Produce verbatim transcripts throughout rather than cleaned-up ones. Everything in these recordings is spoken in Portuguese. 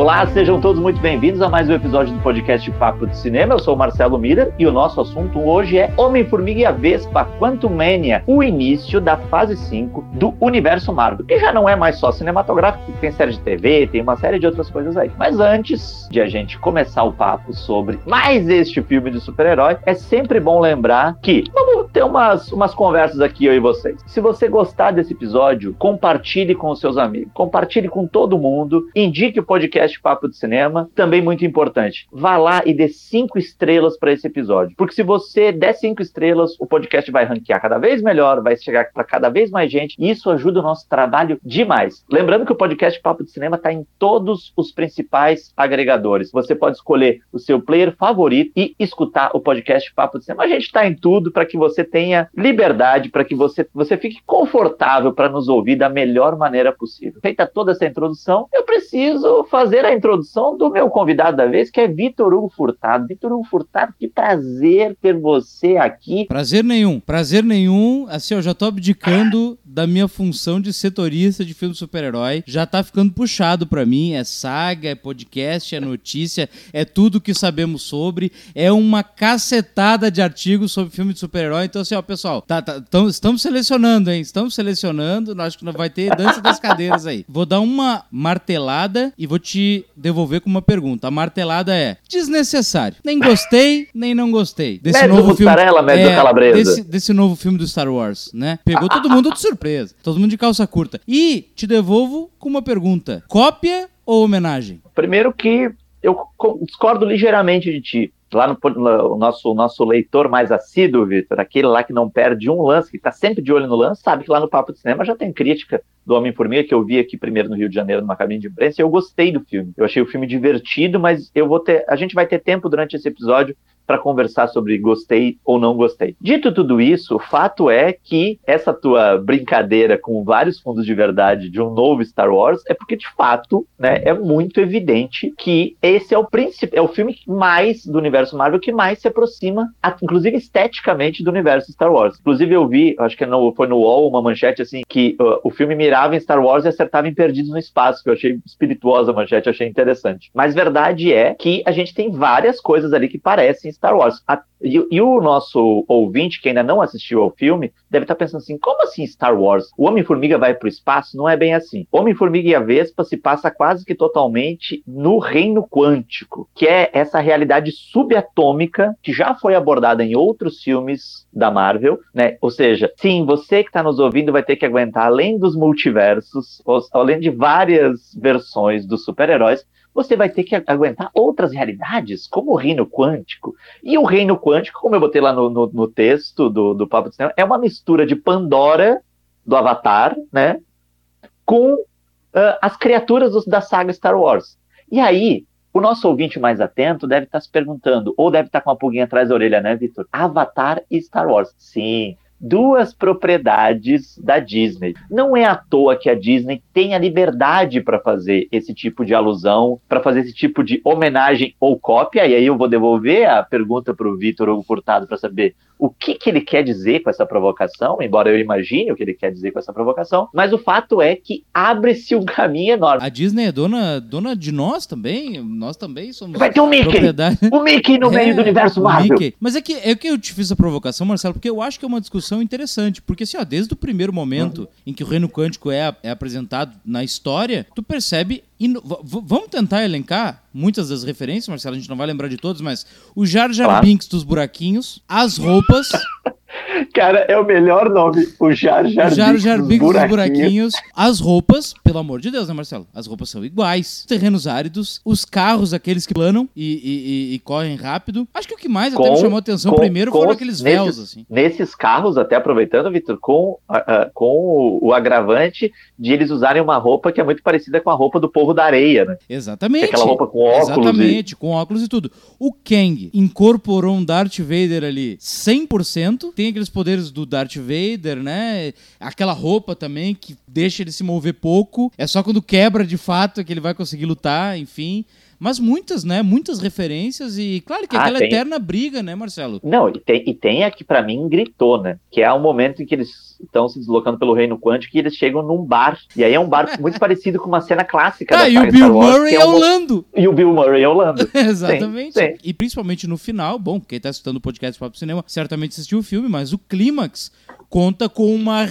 Olá, sejam todos muito bem-vindos a mais um episódio do podcast Papo de Cinema. Eu sou o Marcelo Miller e o nosso assunto hoje é Homem-Formiga e a Vespa Quantumania, o início da fase cinco do universo Marvel, que já não é mais só cinematográfico, tem série de T V, tem uma série de outras coisas aí. Mas antes de a gente começar o papo sobre mais este filme de super-herói, é sempre bom lembrar que vamos ter umas, umas conversas aqui, eu e vocês. Se você gostar desse episódio, compartilhe com os seus amigos, compartilhe com todo mundo, indique o podcast Papo de Cinema, também muito importante, vá lá e dê cinco estrelas para esse episódio, porque se você der cinco estrelas, o podcast vai ranquear cada vez melhor, vai chegar para cada vez mais gente, e isso ajuda o nosso trabalho demais. Lembrando que o podcast Papo de Cinema está em todos os principais agregadores, você pode escolher o seu player favorito e escutar o podcast Papo de Cinema. A gente está em tudo para que você tenha liberdade, para que você, você fique confortável para nos ouvir da melhor maneira possível. Feita toda essa introdução, eu preciso fazer a introdução do meu convidado da vez, que é Vitor Hugo Furtado. Vitor Hugo Furtado, que prazer ter você aqui. Prazer nenhum, prazer nenhum. Assim, eu já tô abdicando da minha função de setorista de filme de super-herói. Já tá ficando puxado pra mim. É saga, é podcast, é notícia, é tudo que sabemos sobre. É uma cacetada de artigos sobre filme de super-herói. Então, assim, ó, pessoal, tá, tá, tamo, estamos selecionando, hein? Estamos selecionando. Acho que vai ter dança das cadeiras aí. Vou dar uma martelada e vou te devolver com uma pergunta. A martelada é desnecessário. Nem gostei, nem não gostei. Desse médio novo filme, mussarela, médio é, calabresa. Desse, desse novo filme do Star Wars, né? Pegou todo mundo de surpresa. Todo mundo de calça curta. E te devolvo com uma pergunta. Cópia ou homenagem? Primeiro que eu discordo ligeiramente de ti. Lá no, no nosso, nosso leitor mais assíduo, Vitor, aquele lá que não perde um lance, que está sempre de olho no lance, sabe que lá no Papo de Cinema já tem crítica do Homem-Formiga, que eu vi aqui primeiro no Rio de Janeiro, numa cabine de imprensa, e eu gostei do filme. Eu achei o filme divertido, mas eu vou ter, a gente vai ter tempo durante esse episódio para conversar sobre gostei ou não gostei. Dito tudo isso, o fato é que essa tua brincadeira com vários fundos de verdade de um novo Star Wars é porque, de fato, né, é muito evidente que esse é o príncipe, é o filme mais do universo Marvel que mais se aproxima, inclusive esteticamente, do universo Star Wars. Inclusive eu vi, acho que no, foi no U O L, uma manchete assim, que uh, o filme mirava em Star Wars e acertava em Perdidos no Espaço, que eu achei espirituosa a manchete, eu achei interessante. Mas verdade é que a gente tem várias coisas ali que parecem Star Wars. A, e, e o nosso ouvinte, que ainda não assistiu ao filme, deve estar pensando assim, como assim Star Wars? O Homem-Formiga vai para o espaço? Não é bem assim. Homem-Formiga e a Vespa se passa quase que totalmente no reino quântico, que é essa realidade subatômica que já foi abordada em outros filmes da Marvel, né? Ou seja, sim, você que está nos ouvindo vai ter que aguentar, além dos multiversos, além de várias versões dos super-heróis, você vai ter que aguentar outras realidades, como o reino quântico. E o reino quântico, como eu botei lá no, no, no texto do, do Papo de Cinema, é uma mistura de Pandora, do Avatar, né, com uh, as criaturas dos, da saga Star Wars. E aí, o nosso ouvinte mais atento deve estar se perguntando, ou deve estar com uma pulguinha atrás da orelha, né, Vitor? Avatar e Star Wars. Sim, duas propriedades da Disney. Não é à toa que a Disney tem a liberdade para fazer esse tipo de alusão, para fazer esse tipo de homenagem ou cópia, e aí eu vou devolver a pergunta para o Vitor Hugo Furtado para saber o que, que ele quer dizer com essa provocação, embora eu imagine o que ele quer dizer com essa provocação, mas o fato é que abre-se um caminho enorme. A Disney é dona, dona de nós também, nós também somos Vai ter o Mickey! propriedade. O Mickey no meio é, do universo Marvel! Mickey. Mas é que, é que eu te fiz a provocação, Marcelo, porque eu acho que é uma discussão interessante, porque assim, ó, desde o primeiro momento uhum. em que o reino quântico é, é apresentado na história, tu percebe, ino... v- vamos tentar elencar muitas das referências, Marcelo, a gente não vai lembrar de todos, mas o Jar Jar claro. Binks dos buraquinhos, as roupas... Cara, é o melhor nome, o Jar Jar, o Jar, Jar Binks, Binks dos dos buraquinhos. buraquinhos. As roupas, pelo amor de Deus, né, Marcelo? As roupas são iguais. Terrenos áridos, os carros, aqueles que planam e, e, e, e correm rápido. Acho que o que mais com, até me chamou a atenção com, primeiro com foram os, aqueles véus, nesses, assim. Nesses carros, até aproveitando, Vitor, com, uh, uh, com o, o agravante de eles usarem uma roupa que é muito parecida com a roupa do povo da areia, né? Exatamente. Aquela roupa com óculos. Exatamente, e... com óculos e tudo. O Kang incorporou um Darth Vader ali cem por cento. Tem aqueles poderes do Darth Vader, né? Aquela roupa também que deixa ele se mover pouco. É só quando quebra de fato que ele vai conseguir lutar, enfim. mas muitas, né? Muitas referências e, claro, que Ah, aquela tem. eterna briga, né, Marcelo? Não, e tem, e tem a que pra mim gritou, né? Que é o momento em que eles estão se deslocando pelo reino quântico e eles chegam num bar. E aí é um bar muito parecido com uma cena clássica Ah, da e saga o Bill Star Wars, Murray que é é o um- Lando. E o Bill Murray é o Lando. Exatamente. Sim, sim. E principalmente no final, bom, quem tá assistindo o podcast Papo Cinema certamente assistiu o filme, mas o clímax conta com uma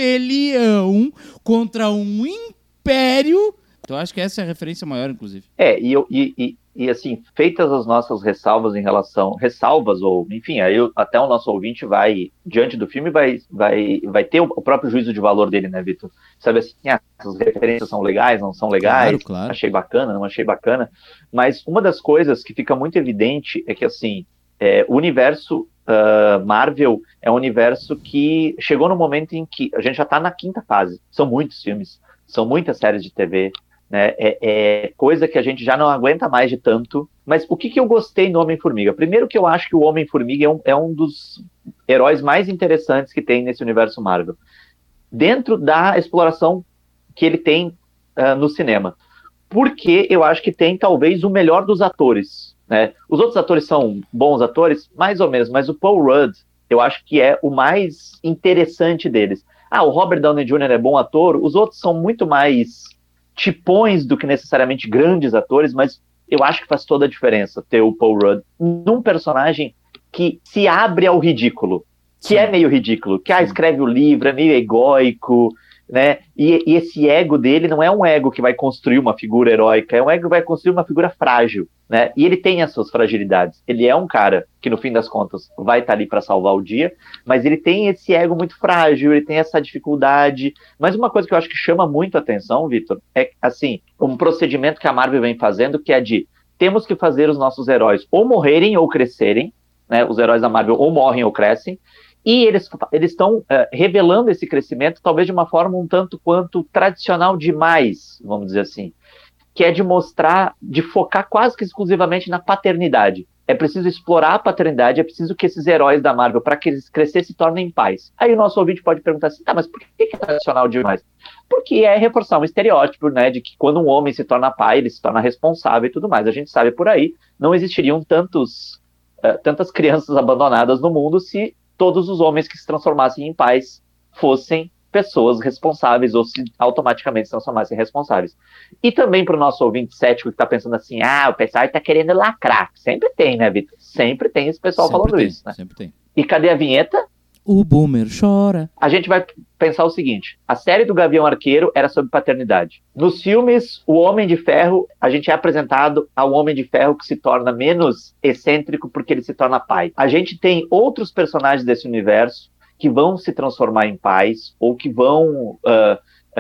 rebelião contra um império. Então acho que essa é a referência maior, inclusive. É, e, eu, e, e, e assim, feitas as nossas ressalvas em relação, ressalvas, ou enfim, aí eu- até o nosso ouvinte vai, diante do filme, vai, vai, vai ter o, o próprio juízo de valor dele, né, Vitor? Sabe assim, ah, essas referências são legais, não são legais, Claro, claro. achei bacana, não achei bacana, mas uma das coisas que fica muito evidente é que, assim, é, o universo ah, Marvel é um universo que chegou no momento em que a gente já está na quinta fase, são muitos filmes, são muitas séries de T V, né? É, é coisa que a gente já não aguenta mais de tanto. Mas o que, que eu gostei no Homem-Formiga? Primeiro que eu acho que o Homem-Formiga é um, é um dos heróis mais interessantes que tem nesse universo Marvel. Dentro da exploração que ele tem uh, no cinema. Porque eu acho que tem talvez o melhor dos atores, né? Os outros atores são bons atores, mais ou menos, mas o Paul Rudd, eu acho que é o mais interessante deles. Ah, o Robert Downey Júnior é bom ator, os outros são muito mais tipões do que necessariamente grandes atores, mas eu acho que faz toda a diferença ter o Paul Rudd num personagem que se abre ao ridículo, que Sim. é meio ridículo, que ah, Sim. escreve o livro, é meio egóico, né? E, e esse ego dele não é um ego que vai construir uma figura heróica, é um ego que vai construir uma figura frágil, né? E ele tem as suas fragilidades. Ele é um cara que, no fim das contas, vai estar ali para salvar o dia, mas ele tem esse ego muito frágil, ele tem essa dificuldade. Mas uma coisa que eu acho que chama muito a atenção, Vitor, é, assim, um procedimento que a Marvel vem fazendo, que é de temos que fazer os nossos heróis ou morrerem ou crescerem, né? Os heróis da Marvel ou morrem ou crescem, e eles estão uh, revelando esse crescimento talvez de uma forma um tanto quanto tradicional demais, vamos dizer assim, que é de mostrar, de focar quase que exclusivamente na paternidade. É preciso explorar a paternidade, é preciso que esses heróis da Marvel, para que eles crescerem, se tornem pais. Aí o nosso ouvinte pode perguntar assim, tá, mas por que é tradicional demais? Porque é reforçar um estereótipo, né, de que quando um homem se torna pai, ele se torna responsável e tudo mais. A gente sabe por aí, não existiriam tantos, uh, tantas crianças abandonadas no mundo se todos os homens que se transformassem em pais fossem pessoas responsáveis ou se automaticamente se transformassem em responsáveis. E também para o nosso ouvinte cético que está pensando assim, ah, o pessoal está querendo lacrar. Sempre tem, né, Vitor? Sempre tem esse pessoal Sempre falando tem, isso, né? Sempre tem. E cadê a vinheta? O Boomer chora. A gente vai pensar o seguinte, a série do Gavião Arqueiro era sobre paternidade. Nos filmes, o Homem de Ferro, a gente é apresentado ao Homem de Ferro que se torna menos excêntrico porque ele se torna pai. A gente tem outros personagens desse universo que vão se transformar em pais, ou que vão... Uh,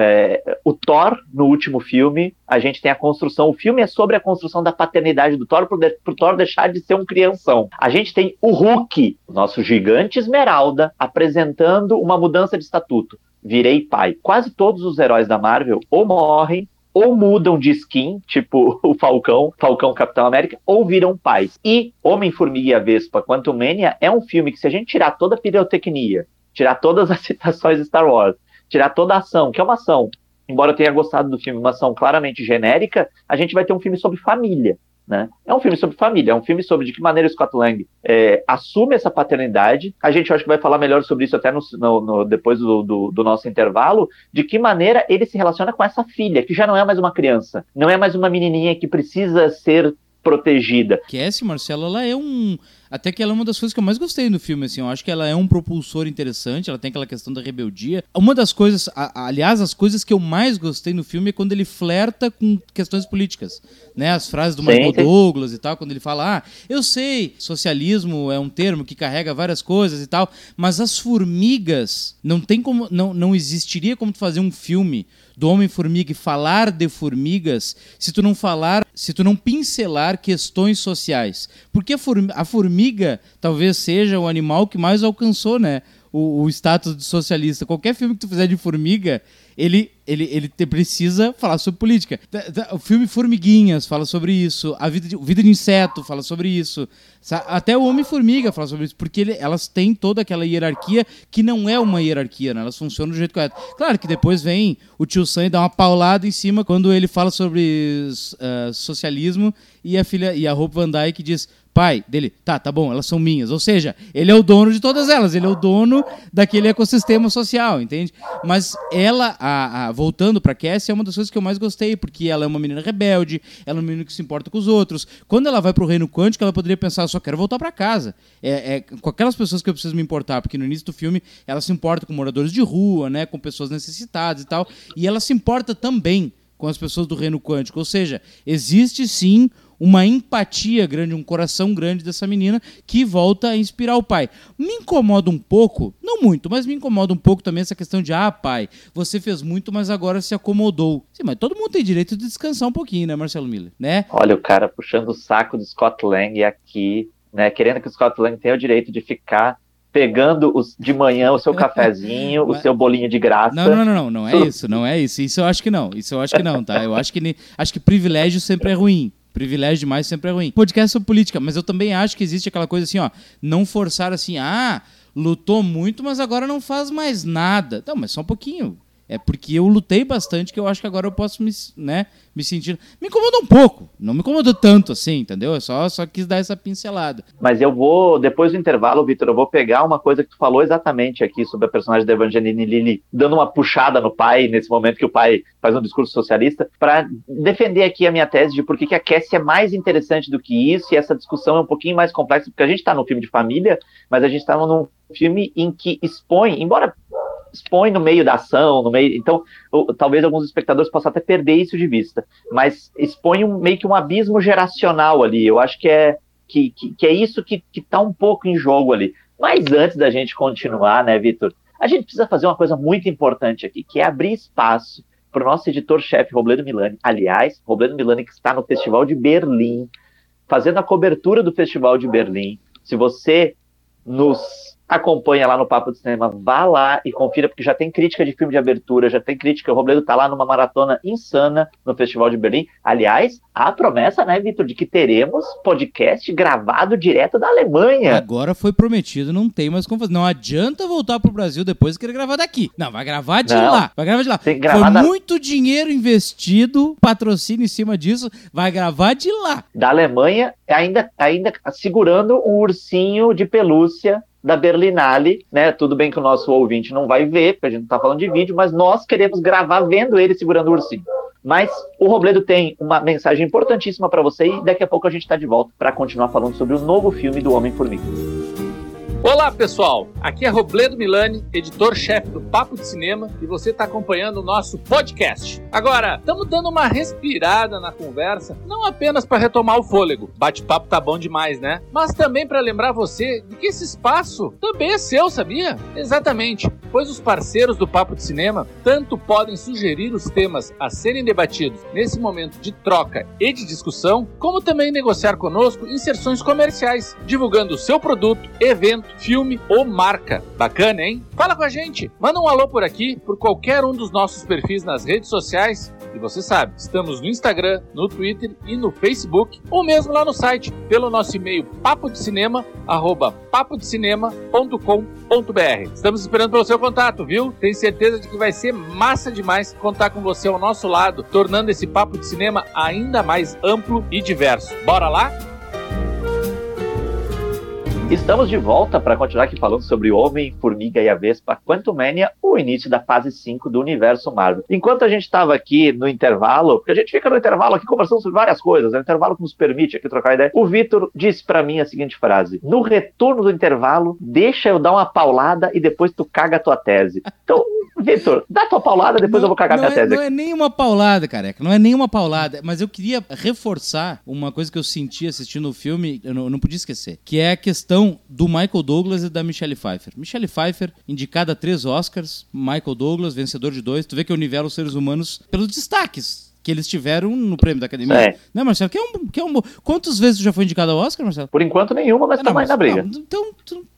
é, o Thor, no último filme, a gente tem a construção, o filme é sobre a construção da paternidade do Thor, para o Thor deixar de ser um crianção. A gente tem o Hulk, o nosso gigante esmeralda, apresentando uma mudança de estatuto. Virei pai. Quase todos os heróis da Marvel ou morrem, ou mudam de skin, tipo o Falcão, Falcão Capitão América, ou viram pais. E Homem-Formiga e a Vespa Quantumania é um filme que, se a gente tirar toda a pirotecnia, tirar todas as citações de Star Wars, tirar toda a ação, que é uma ação, embora eu tenha gostado do filme, uma ação claramente genérica, a gente vai ter um filme sobre família, né? É um filme sobre família, é um filme sobre de que maneira o Scott Lang é, assume essa paternidade. A gente acho que vai falar melhor sobre isso até no, no, no, depois do, do, do nosso intervalo, de que maneira ele se relaciona com essa filha, que já não é mais uma criança, não é mais uma menininha que precisa ser protegida. Cassie, Marcelo, ela é um... Até que ela é uma das coisas que eu mais gostei no filme, assim. Eu acho que ela é um propulsor interessante, ela tem aquela questão da rebeldia. Uma das coisas, a, aliás, as coisas que eu mais gostei no filme é quando ele flerta com questões políticas, né? As frases do Michael Douglas e tal, quando ele fala, ah, eu sei, socialismo é um termo que carrega várias coisas e tal, mas as formigas, não tem como, não, não existiria como tu fazer um filme do Homem-Formiga e falar de formigas se tu não falar, se tu não pincelar questões sociais. Porque a, form- a formiga talvez seja o animal que mais alcançou, né, o, o status de socialista. Qualquer filme que tu fizer de formiga, ele, ele, ele te precisa falar sobre política. O filme Formiguinhas fala sobre isso, a Vida de, Vida de Inseto fala sobre isso, até o Homem-Formiga fala sobre isso, porque ele, elas têm toda aquela hierarquia que não é uma hierarquia, né? Elas funcionam do jeito correto. Claro que depois vem o tio Sam e dá uma paulada em cima quando ele fala sobre uh, socialismo e a filha e a Hope Van Dyke diz: pai dele, tá, tá bom, elas são minhas. Ou seja, ele é o dono de todas elas, ele é o dono daquele ecossistema social, entende? Mas ela, a, a, voltando pra Cassie, é uma das coisas que eu mais gostei, porque ela é uma menina rebelde, ela é uma menina que se importa com os outros. Quando ela vai pro reino quântico, ela poderia pensar: eu só quero voltar pra casa. É, é com aquelas pessoas que eu preciso me importar, porque no início do filme ela se importa com moradores de rua, né, com pessoas necessitadas e tal, e ela se importa também com as pessoas do reino quântico. Ou seja, existe sim uma empatia grande, um coração grande dessa menina que volta a inspirar o pai. Me incomoda um pouco, não muito, mas me incomoda um pouco também essa questão de: ah, pai, você fez muito, mas agora se acomodou. Sim, mas todo mundo tem direito de descansar um pouquinho, né, Marcelo Miller? Né? Olha o cara puxando o saco do Scott Lang aqui, né, querendo que o Scott Lang tenha o direito de ficar pegando os, de manhã o seu cafezinho, mas o seu bolinho de graça. Não, não, não, não, não é isso, não é isso. Isso eu acho que não, isso eu acho que não, tá? Eu acho que, acho que privilégio sempre é ruim. Privilégio demais sempre é ruim. Podcast sobre política, mas eu também acho que existe aquela coisa assim, ó, não forçar assim: ah, lutou muito, mas agora não faz mais nada. Não, mas só um pouquinho. É porque eu lutei bastante que eu acho que agora eu posso me, né, me sentir... Me incomodou um pouco, não me incomodou tanto assim, entendeu? Eu só, só quis dar essa pincelada. Mas eu vou, depois do intervalo, Vitor, eu vou pegar uma coisa que tu falou exatamente aqui sobre a personagem da Evangeline Lilly, dando uma puxada no pai, nesse momento que o pai faz um discurso socialista, para defender aqui a minha tese de por que a Cassie é mais interessante do que isso, e essa discussão é um pouquinho mais complexa, porque a gente está num filme de família, mas a gente está num filme em que expõe, embora... expõe no meio da ação, no meio, então ou, talvez alguns espectadores possam até perder isso de vista, mas expõe um, meio que um abismo geracional ali. Eu acho que é, que, que, que é isso que está um pouco em jogo ali. Mas antes da gente continuar, né, Vitor, a gente precisa fazer uma coisa muito importante aqui, que é abrir espaço para o nosso editor-chefe Robledo Milani. Aliás, Robledo Milani, que está no Festival de Berlim, fazendo a cobertura do Festival de Berlim. Se você nos acompanha lá no Papo de Cinema, vá lá e confira, porque já tem crítica de filme de abertura, já tem crítica, o Robledo tá lá numa maratona insana no Festival de Berlim. Aliás, a promessa, né, Vitor, de que teremos podcast gravado direto da Alemanha. Agora foi prometido, não tem mais como fazer. Não adianta voltar pro Brasil depois e querer gravar daqui. Não, vai gravar de não, lá, vai gravar de lá. Foi da... muito dinheiro investido, patrocínio em cima disso, vai gravar de lá. Da Alemanha, ainda, ainda segurando um ursinho de pelúcia da Berlinale, né? Tudo bem que o nosso ouvinte não vai ver, porque a gente não tá falando de vídeo, mas nós queremos gravar vendo ele segurando o ursinho. Mas o Robledo tem uma mensagem importantíssima para você e daqui a pouco a gente tá de volta para continuar falando sobre o novo filme do Homem-Formiga. Olá, pessoal! Aqui é Robledo Milani, editor-chefe do Papo de Cinema, e você está acompanhando o nosso podcast. Agora, estamos dando uma respirada na conversa, não apenas para retomar o fôlego, bate-papo tá bom demais, né? Mas também para lembrar você de que esse espaço também é seu, sabia? Exatamente, pois os parceiros do Papo de Cinema tanto podem sugerir os temas a serem debatidos nesse momento de troca e de discussão, como também negociar conosco inserções comerciais, divulgando o seu produto, evento, filme ou marca. Bacana, hein? Fala com a gente. Manda um alô por aqui, por qualquer um dos nossos perfis nas redes sociais. E você sabe, estamos no Instagram, no Twitter e no Facebook, ou mesmo lá no site, pelo nosso e-mail papodecinema, arroba papodecinema ponto com ponto br. Estamos esperando pelo seu contato, viu? Tenho certeza de que vai ser massa demais contar com você ao nosso lado, tornando esse Papo de Cinema ainda mais amplo e diverso. Bora lá? Estamos de volta para continuar aqui falando sobre Homem, Formiga e a Vespa Quantumania, o início da fase cinco do universo Marvel. Enquanto a gente estava aqui no intervalo, porque a gente fica no intervalo aqui conversando sobre várias coisas, é um intervalo que nos permite aqui trocar ideia, o Vitor disse para mim a seguinte frase: no retorno do intervalo, deixa eu dar uma paulada e depois tu caga a tua tese. Então, Vitor, dá tua paulada, depois não, eu vou cagar minha é, tese. Não é nem uma paulada, careca, não é nem uma paulada, mas eu queria reforçar uma coisa que eu senti assistindo o filme, eu não, eu não podia esquecer, que é a questão do Michael Douglas e da Michelle Pfeiffer. Michelle Pfeiffer, indicada a três Oscars, Michael Douglas, vencedor de dois. Tu vê que eu nivelo os seres humanos pelos destaques que eles tiveram no prêmio da Academia. É. Né, Marcelo? Que é um, que é um... Quantas vezes tu já foi indicado ao Oscar, Marcelo? Por enquanto nenhuma, mas estamos aí na briga. Não, então, tu,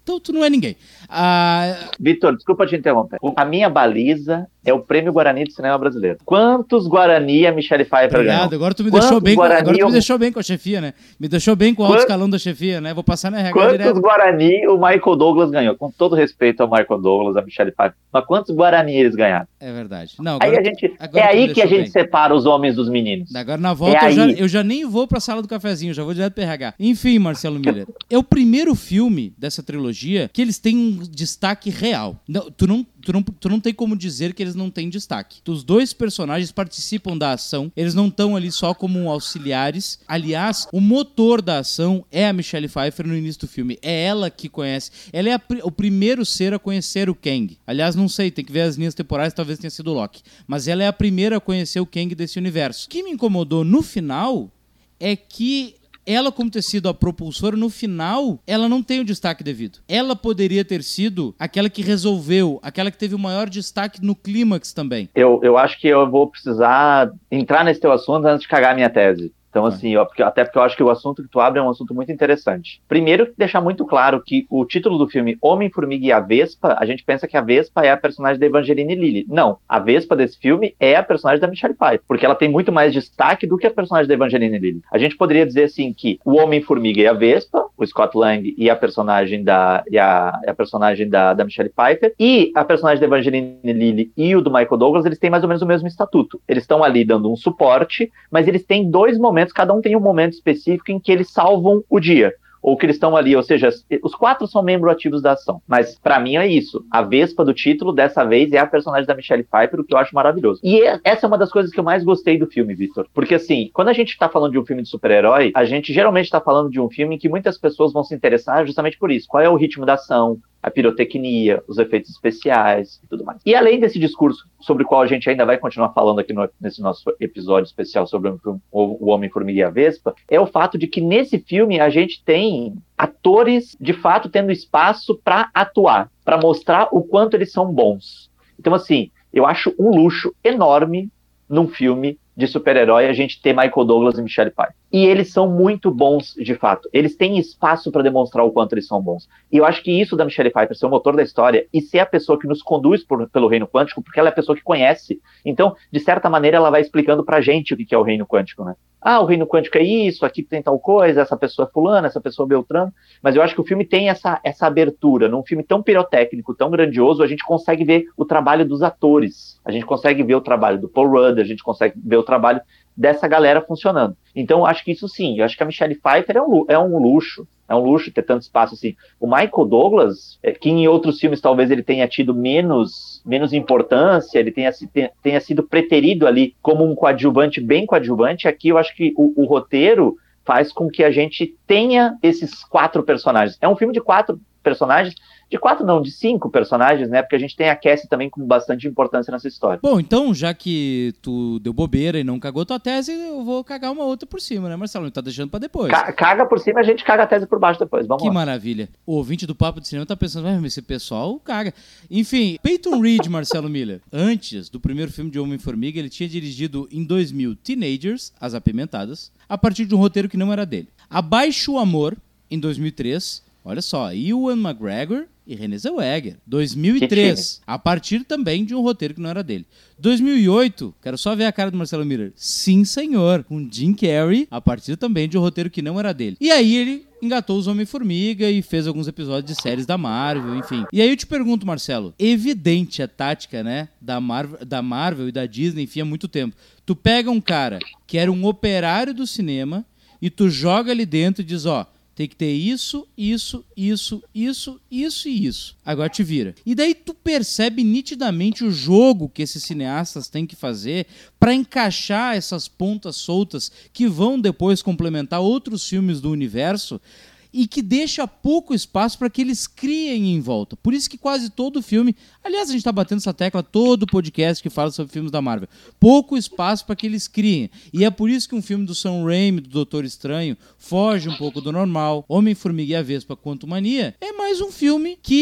Então tu não é ninguém. Ah... Vitor, desculpa te interromper. A minha baliza é o Prêmio Guarani do Cinema Brasileiro. Quantos Guarani a Michelle Pfeiffer Obrigado, ganhou? agora tu me Quantos deixou bem, Guarani com, agora tu eu... me deixou bem com a chefia, né? Me deixou bem com o alto Quantos... escalão da chefia, né? Vou passar na R H Quantos direto. Guarani o Michael Douglas ganhou? Com todo respeito ao Michael Douglas, a Michelle Pfeiffer. Mas quantos Guarani eles ganharam? É verdade. Não, agora aí a tu, gente, agora é aí que a gente bem. separa os homens dos meninos. Agora na volta é eu, já, aí. eu já nem vou pra sala do cafezinho, já vou direto pro R H. Enfim, Marcelo Miller, é o primeiro filme dessa trilogia que eles têm um destaque real. Não, tu, não, tu, não, tu não tem como dizer que eles não têm destaque. Os dois personagens participam da ação, eles não estão ali só como auxiliares. Aliás, o motor da ação é a Michelle Pfeiffer no início do filme. É ela que conhece. Ela é a, o primeiro ser a conhecer o Kang. Aliás, não sei, tem que ver as linhas temporais, talvez tenha sido o Loki. Mas ela é a primeira a conhecer o Kang desse universo. O que me incomodou no final é que ela, como ter sido a propulsora, no final, ela não tem o destaque devido. Ela poderia ter sido aquela que resolveu, aquela que teve o maior destaque no clímax também. Eu, eu acho que eu vou precisar entrar nesse teu assunto antes de cagar a minha tese. Então, assim, eu, porque, até porque eu acho que o assunto que tu abre é um assunto muito interessante. Primeiro, deixar muito claro que o título do filme Homem-Formiga e a Vespa, a gente pensa que a Vespa é a personagem da Evangeline Lilly. Não, a Vespa desse filme é a personagem da Michelle Pfeiffer, porque ela tem muito mais destaque do que a personagem da Evangeline Lilly. A gente poderia dizer, assim, que o Homem-Formiga e a Vespa, o Scott Lang e a personagem da, e a, a personagem da, da Michelle Pfeiffer, e a personagem da Evangeline Lilly e o do Michael Douglas, eles têm mais ou menos o mesmo estatuto. Eles estão ali dando um suporte, mas eles têm dois momentos, cada um tem um momento específico em que eles salvam o dia, ou que eles estão ali, ou seja, os quatro são membros ativos da ação. Mas, pra mim, é isso. A Vespa do título, dessa vez, é a personagem da Michelle Pfeiffer, o que eu acho maravilhoso. E essa é uma das coisas que eu mais gostei do filme, Vitor. Porque, assim, quando a gente tá falando de um filme de super-herói, a gente geralmente tá falando de um filme em que muitas pessoas vão se interessar justamente por isso. Qual é o ritmo da ação, a pirotecnia, os efeitos especiais e tudo mais. E além desse discurso, sobre o qual a gente ainda vai continuar falando aqui no, nesse nosso episódio especial sobre o, o Homem-Formiga e a Vespa, é o fato de que nesse filme a gente tem atores, de fato, tendo espaço para atuar, para mostrar o quanto eles são bons. Então, assim, eu acho um luxo enorme num filme de super-herói a gente ter Michael Douglas e Michelle Pfeiffer. E eles são muito bons, de fato. Eles têm espaço para demonstrar o quanto eles são bons. E eu acho que isso da Michelle Pfeiffer ser o motor da história e ser a pessoa que nos conduz por, pelo reino quântico, porque ela é a pessoa que conhece. Então, de certa maneira, ela vai explicando pra gente o que é o reino quântico, né? Ah, o reino quântico é isso, aqui tem tal coisa, essa pessoa é fulana, essa pessoa é Beltrano. Mas eu acho que o filme tem essa, essa abertura. Num filme tão pirotécnico, tão grandioso, a gente consegue ver o trabalho dos atores. A gente consegue ver o trabalho do Paul Rudd, a gente consegue ver o trabalho dessa galera funcionando. Então, eu acho que isso sim, eu acho que a Michelle Pfeiffer é um, é um luxo, é um luxo ter tanto espaço assim. O Michael Douglas, é, que em outros filmes talvez ele tenha tido menos, menos importância, ele tenha, tenha, tenha sido preterido ali como um coadjuvante, bem coadjuvante, aqui eu acho que o, o roteiro faz com que a gente tenha esses quatro personagens. É um filme de quatro personagens, de quatro não, de cinco personagens, né, porque a gente tem a Cassie também com bastante importância nessa história. Bom, então, já que tu deu bobeira e não cagou tua tese, eu vou cagar uma outra por cima, né, Marcelo? Não tá deixando pra depois. Ca- caga por cima, a gente caga a tese por baixo depois, vamos que lá. Que maravilha. O ouvinte do Papo de Cinema tá pensando, mas esse pessoal caga. Enfim, Peyton Reed, Marcelo Miller, antes do primeiro filme de Homem-Formiga, ele tinha dirigido em dois mil Teenagers, As Apimentadas, a partir de um roteiro que não era dele. Abaixo o Amor, em dois mil e três, olha só, Ewan McGregor e Renée Zellweger. dois mil e três, a partir também de um roteiro que não era dele. dois mil e oito, quero só ver a cara do Marcelo Miller. Sim, senhor, com Jim Carrey, a partir também de um roteiro que não era dele. E aí ele engatou os Homem-Formiga e fez alguns episódios de séries da Marvel, enfim. E aí eu te pergunto, Marcelo, evidente a tática, né, da Marvel, da Marvel e da Disney, enfim, há muito tempo. Tu pega um cara que era um operário do cinema e tu joga ali dentro e diz, ó, tem que ter isso, isso, isso, isso, isso e isso. Agora te vira. E daí tu percebe nitidamente o jogo que esses cineastas têm que fazer para encaixar essas pontas soltas que vão depois complementar outros filmes do universo e que deixa pouco espaço para que eles criem em volta. Por isso que quase todo filme... Aliás, a gente está batendo essa tecla todo podcast que fala sobre filmes da Marvel. Pouco espaço para que eles criem. E é por isso que um filme do Sam Raimi, do Doutor Estranho, foge um pouco do normal. Homem-Formiga e a Vespa, Quantumania, é mais um filme que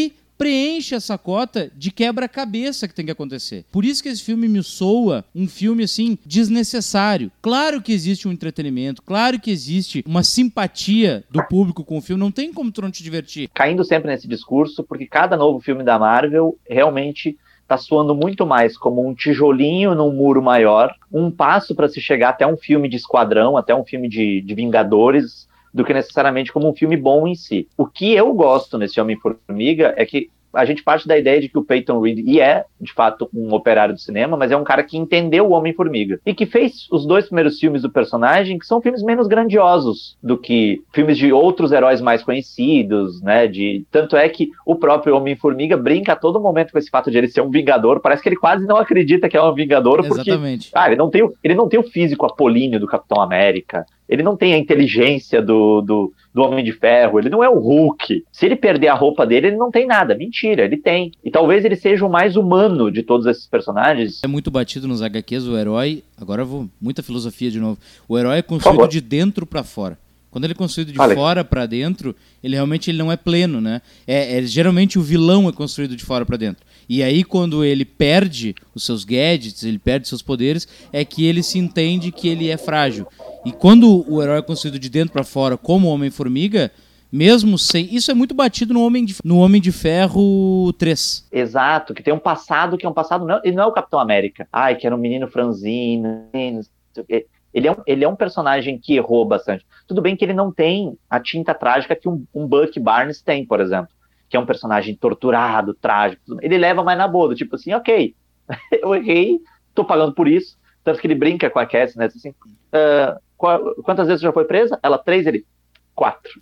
preenche essa cota de quebra-cabeça que tem que acontecer. Por isso que esse filme me soa um filme, assim, desnecessário. Claro que existe um entretenimento, claro que existe uma simpatia do público com o filme, não tem como tu não te divertir. Caindo sempre nesse discurso, porque cada novo filme da Marvel realmente tá soando muito mais como um tijolinho num muro maior, um passo para se chegar até um filme de esquadrão, até um filme de, de Vingadores, do que necessariamente como um filme bom em si. O que eu gosto nesse Homem-Formiga é que a gente parte da ideia de que o Peyton Reed, e é, de fato, um operário do cinema, mas é um cara que entendeu o Homem-Formiga. E que fez os dois primeiros filmes do personagem, que são filmes menos grandiosos do que filmes de outros heróis mais conhecidos, né? De... Tanto é que o próprio Homem-Formiga brinca a todo momento com esse fato de ele ser um vingador. Parece que ele quase não acredita que é um vingador, porque Exatamente. Ah, ele, não tem o, ele não tem o físico apolíneo do Capitão América. Ele não tem a inteligência do, do, do Homem de Ferro, ele não é o Hulk. Se ele perder a roupa dele, ele não tem nada. Mentira, ele tem. E talvez ele seja o mais humano de todos esses personagens. É muito batido nos agá quês o herói, agora eu vou, muita filosofia de novo, o herói é construído de dentro pra fora. Quando ele é construído de Vale. fora pra dentro, ele realmente ele não é pleno, né? É, é, geralmente o vilão é construído de fora pra dentro. E aí, quando ele perde os seus gadgets, ele perde seus poderes, é que ele se entende que ele é frágil. E quando o herói é construído de dentro pra fora, como o Homem-Formiga, mesmo sem... Isso é muito batido no Homem de, no Homem de Ferro três. Exato, que tem um passado que é um passado... Não, ele não é o Capitão América. Ai, que era um menino franzino. Ele é, um, ele é um personagem que errou bastante. Tudo bem que ele não tem a tinta trágica que um, um Bucky Barnes tem, por exemplo. Que é um personagem torturado, trágico. Ele leva mais na boa, tipo assim, ok, eu errei, tô pagando por isso. Tanto que ele brinca com a Cassie, né? Assim, uh, qual, quantas vezes você já foi presa? Ela, três, ele, quatro.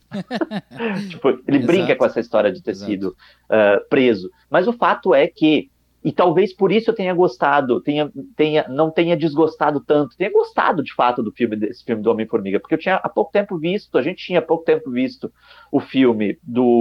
Tipo, ele Exato. brinca com essa história de ter Exato. sido uh, preso. Mas o fato é que, e talvez por isso eu tenha gostado, tenha, tenha, não tenha desgostado tanto, tenha gostado de fato do filme, desse filme do Homem-Formiga, porque eu tinha há pouco tempo visto, a gente tinha há pouco tempo visto o filme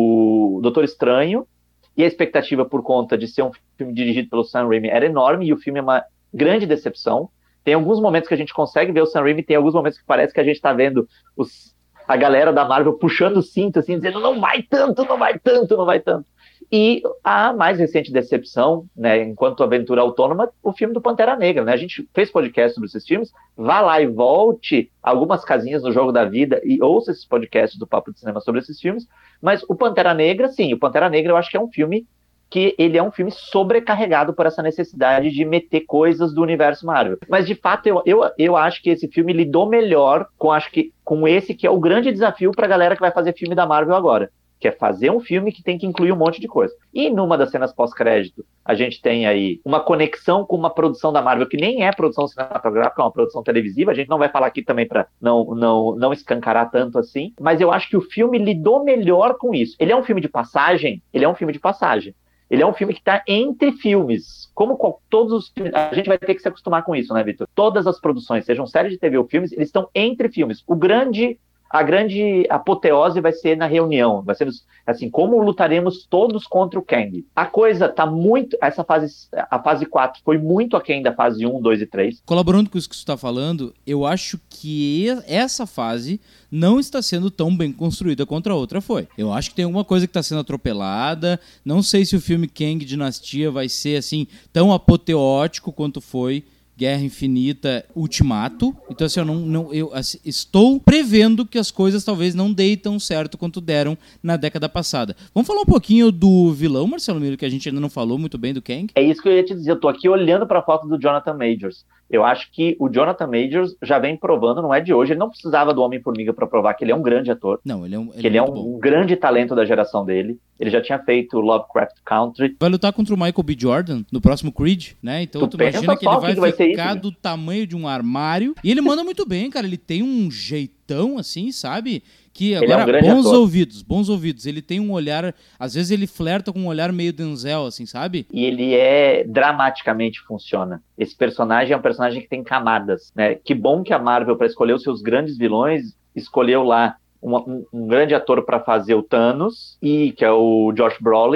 do Doutor Estranho, e a expectativa por conta de ser um filme dirigido pelo Sam Raimi era enorme, e o filme é uma grande decepção. Tem alguns momentos que a gente consegue ver o Sam Raimi, tem alguns momentos que parece que a gente está vendo os, a galera da Marvel puxando o cinto, assim, dizendo não vai tanto, não vai tanto, não vai tanto. E a mais recente decepção, né, enquanto aventura autônoma, o filme do Pantera Negra, né? A gente fez podcast sobre esses filmes, vá lá e volte algumas casinhas no Jogo da Vida e ouça esses podcasts do Papo de Cinema sobre esses filmes, mas o Pantera Negra, sim, o Pantera Negra eu acho que é um filme que ele é um filme sobrecarregado por essa necessidade de meter coisas do universo Marvel. Mas, de fato, eu, eu, eu acho que esse filme lidou melhor com, acho que, com esse que é o grande desafio para a galera que vai fazer filme da Marvel agora, que é fazer um filme que tem que incluir um monte de coisa. E numa das cenas pós-crédito, a gente tem aí uma conexão com uma produção da Marvel que nem é produção cinematográfica, é uma produção televisiva, a gente não vai falar aqui também para não, não, não escancarar tanto assim, mas eu acho que o filme lidou melhor com isso. Ele é um filme de passagem? Ele é um filme de passagem. Ele é um filme que está entre filmes. Como todos os filmes... A gente vai ter que se acostumar com isso, né, Vitor? Todas as produções, sejam séries de T V ou filmes, eles estão entre filmes. O grande... A grande apoteose vai ser na reunião, vai ser assim, como lutaremos todos contra o Kang. A coisa tá muito, essa fase, a fase quatro foi muito aquém da fase um, dois e três. Colaborando com isso que você está falando, eu acho que essa fase não está sendo tão bem construída quanto a outra foi. Eu acho que tem alguma coisa que está sendo atropelada, não sei se o filme Kang Dinastia vai ser assim tão apoteótico quanto foi Guerra Infinita, Ultimato. Então, assim, eu, não, não, eu assim, estou prevendo que as coisas talvez não deem tão certo quanto deram na década passada. Vamos falar um pouquinho do vilão, Marcelo Miro, que a gente ainda não falou muito bem do Kang? É isso que eu ia te dizer. Eu tô aqui olhando para a foto do Jonathan Majors. Eu acho que o Jonathan Majors já vem provando, não é de hoje, ele não precisava do Homem-Formiga para provar que ele é um grande ator. Não, ele é um, ele que ele é um, bom. um grande talento da geração dele. Ele já tinha feito Lovecraft Country. Vai lutar contra o Michael B. Jordan no próximo Creed, né? Então tu, tu imagina que ele vai, que vai ficar isso, do tamanho de um armário. E ele manda muito bem, cara. Ele tem um jeitão assim, sabe? Que agora, é um bons ator. ouvidos, bons ouvidos. Ele tem um olhar, às vezes ele flerta com um olhar meio Denzel, assim, sabe? E ele é, dramaticamente funciona. Esse personagem é um personagem que tem camadas, né? Que bom que a Marvel, para escolher os seus grandes vilões, escolheu lá um, um, um grande ator para fazer o Thanos, e que é o Josh Brolin,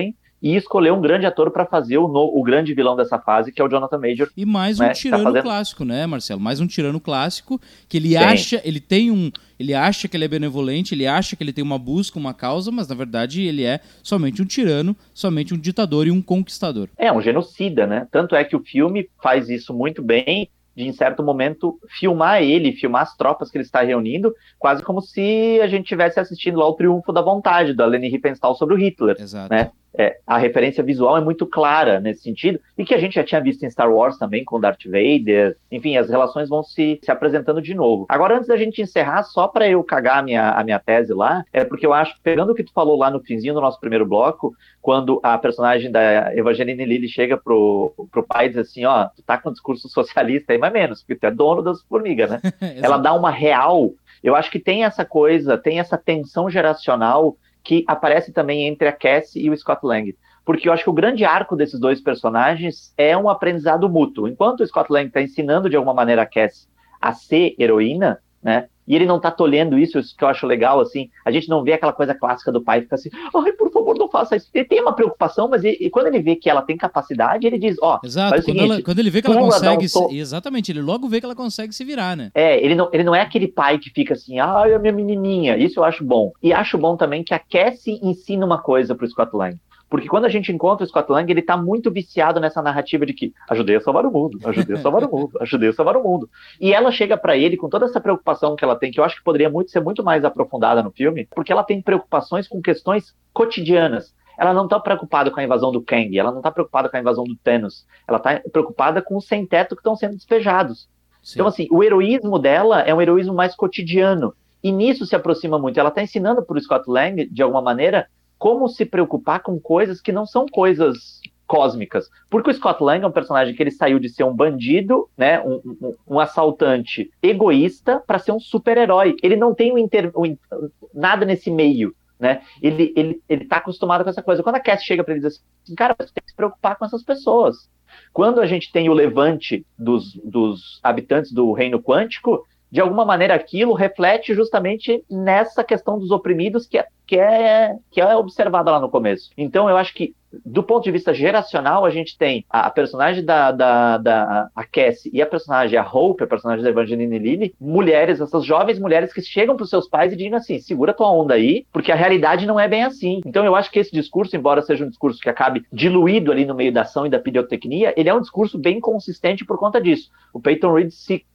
e escolheu um grande ator para fazer o, no, o grande vilão dessa fase, que é o Jonathan Major. E mais um né, tirano tá fazendo... clássico, né, Marcelo? Mais um tirano clássico, que ele Sim. acha, ele tem um, ele acha que ele é benevolente, ele acha que ele tem uma busca, uma causa, mas na verdade ele é somente um tirano, somente um ditador e um conquistador. É, um genocida, né? Tanto é que o filme faz isso muito bem, de, em certo momento, filmar ele, filmar as tropas que ele está reunindo, quase como se a gente estivesse assistindo lá o Triunfo da Vontade, da Leni Riefenstahl sobre o Hitler. Exato. Né? É, a referência visual é muito clara nesse sentido, e que a gente já tinha visto em Star Wars também, com Darth Vader. Enfim, as relações vão se, se apresentando de novo. Agora, antes da gente encerrar, só para eu cagar a minha, a minha tese lá, é porque eu acho, pegando o que tu falou lá no finzinho do nosso primeiro bloco, quando a personagem da Evangeline Lilly chega pro, pro pai e diz assim, ó, tu tá com um discurso socialista aí, mas menos, porque tu é dono das formigas, né? Ela dá uma real. Eu acho que tem essa coisa, tem essa tensão geracional que aparece também entre a Cassie e o Scott Lang. Porque eu acho que o grande arco desses dois personagens é um aprendizado mútuo. Enquanto o Scott Lang está ensinando de alguma maneira a Cassie a ser heroína, né? E ele não tá tolhendo isso, isso que eu acho legal, assim, a gente não vê aquela coisa clássica do pai ficar assim, ai, por favor, não faça isso. Ele tem uma preocupação, mas ele, e quando ele vê que ela tem capacidade, ele diz, ó, oh, Exato, quando, seguinte, ela, quando ele vê que ela consegue, um se, exatamente, ele logo vê que ela consegue se virar, né? É, ele não, ele não é aquele pai que fica assim, ai, a minha menininha, isso eu acho bom. E acho bom também que a Cassie ensina uma coisa pro Scott Lang. Porque quando a gente encontra o Scott Lang, ele tá muito viciado nessa narrativa de que ajudei a salvar o mundo, ajudei a salvar o mundo, ajudei a salvar o mundo. E ela chega pra ele com toda essa preocupação que ela tem, que eu acho que poderia muito, ser muito mais aprofundada no filme, porque ela tem preocupações com questões cotidianas. Ela não tá preocupada com a invasão do Kang, ela não tá preocupada com a invasão do Thanos, ela tá preocupada com os sem-teto que estão sendo despejados. Sim. Então, assim, o heroísmo dela é um heroísmo mais cotidiano, e nisso se aproxima muito. Ela tá ensinando pro Scott Lang, de alguma maneira, como se preocupar com coisas que não são coisas cósmicas. Porque o Scott Lang é um personagem que ele saiu de ser um bandido, né, um, um, um assaltante egoísta, para ser um super-herói. Ele não tem um inter... um, nada nesse meio. Né? Ele, ele, ele tá acostumado com essa coisa. Quando a Cassie chega para ele e diz assim, cara, você tem que se preocupar com essas pessoas. Quando a gente tem o levante dos, dos habitantes do reino quântico, de alguma maneira aquilo reflete justamente nessa questão dos oprimidos que é, que é, que é observada lá no começo. Então eu acho que, do ponto de vista geracional, a gente tem a, a personagem da, da, da a Cassie e a personagem, a Hope, a personagem da Evangeline Lilly, mulheres, essas jovens mulheres que chegam para os seus pais e dizem assim, segura tua onda aí, porque a realidade não é bem assim. Então eu acho que esse discurso, embora seja um discurso que acabe diluído ali no meio da ação e da pirotecnia, ele é um discurso bem consistente por conta disso. O Peyton Reed se,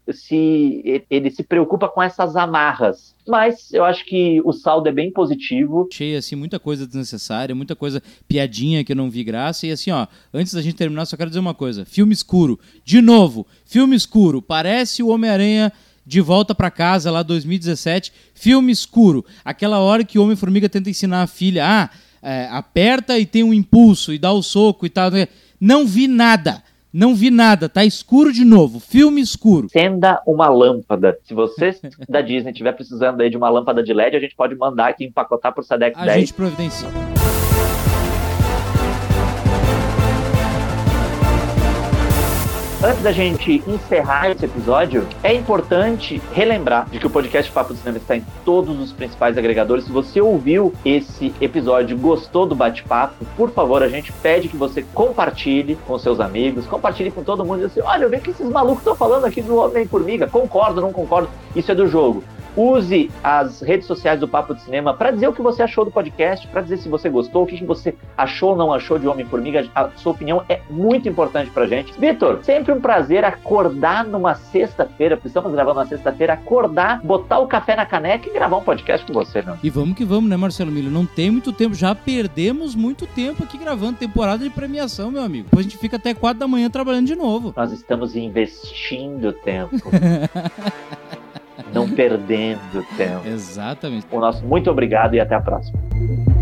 se, ele se preocupa com essas amarras. Mas eu acho que o saldo é bem positivo. Achei, assim, muita coisa desnecessária, muita coisa piadinha que eu não vi graça. E assim, ó, antes da gente terminar, só quero dizer uma coisa. Filme escuro. De novo, filme escuro. Parece o Homem-Aranha de Volta pra Casa, lá dois mil e dezessete. Filme escuro. Aquela hora que o Homem-Formiga tenta ensinar a filha, ah, é, aperta e tem um impulso, e dá o soco e tal. Não vi nada. Não vi nada, tá escuro de novo, filme escuro. Acenda uma lâmpada. Se você da Disney estiver precisando aí de uma lâmpada de L E D, a gente pode mandar aqui empacotar pro Sedex a dez. A gente providencia. Antes da gente encerrar esse episódio, é importante relembrar de que o podcast Papo de Cinema está em todos os principais agregadores. Se você ouviu esse episódio e gostou do bate-papo, por favor, a gente pede que você compartilhe com seus amigos, compartilhe com todo mundo e diz assim, olha, eu vejo que esses malucos estão falando aqui do Homem-Formiga, concordo, não concordo, isso é do jogo. Use as redes sociais do Papo de Cinema para dizer o que você achou do podcast, para dizer se você gostou, o que você achou ou não achou de Homem-Formiga. A sua opinião é muito importante pra gente. Vitor, sempre um prazer acordar numa sexta-feira, porque estamos gravando na sexta-feira, acordar, botar o café na caneca e gravar um podcast com você, meu. E vamos que vamos, né, Marcelo Milho? Não tem muito tempo, já perdemos muito tempo aqui gravando temporada de premiação, meu amigo. Depois a gente fica até quatro da manhã trabalhando de novo. Nós estamos investindo tempo. Não perdendo tempo. Exatamente. O nosso muito obrigado e até a próxima.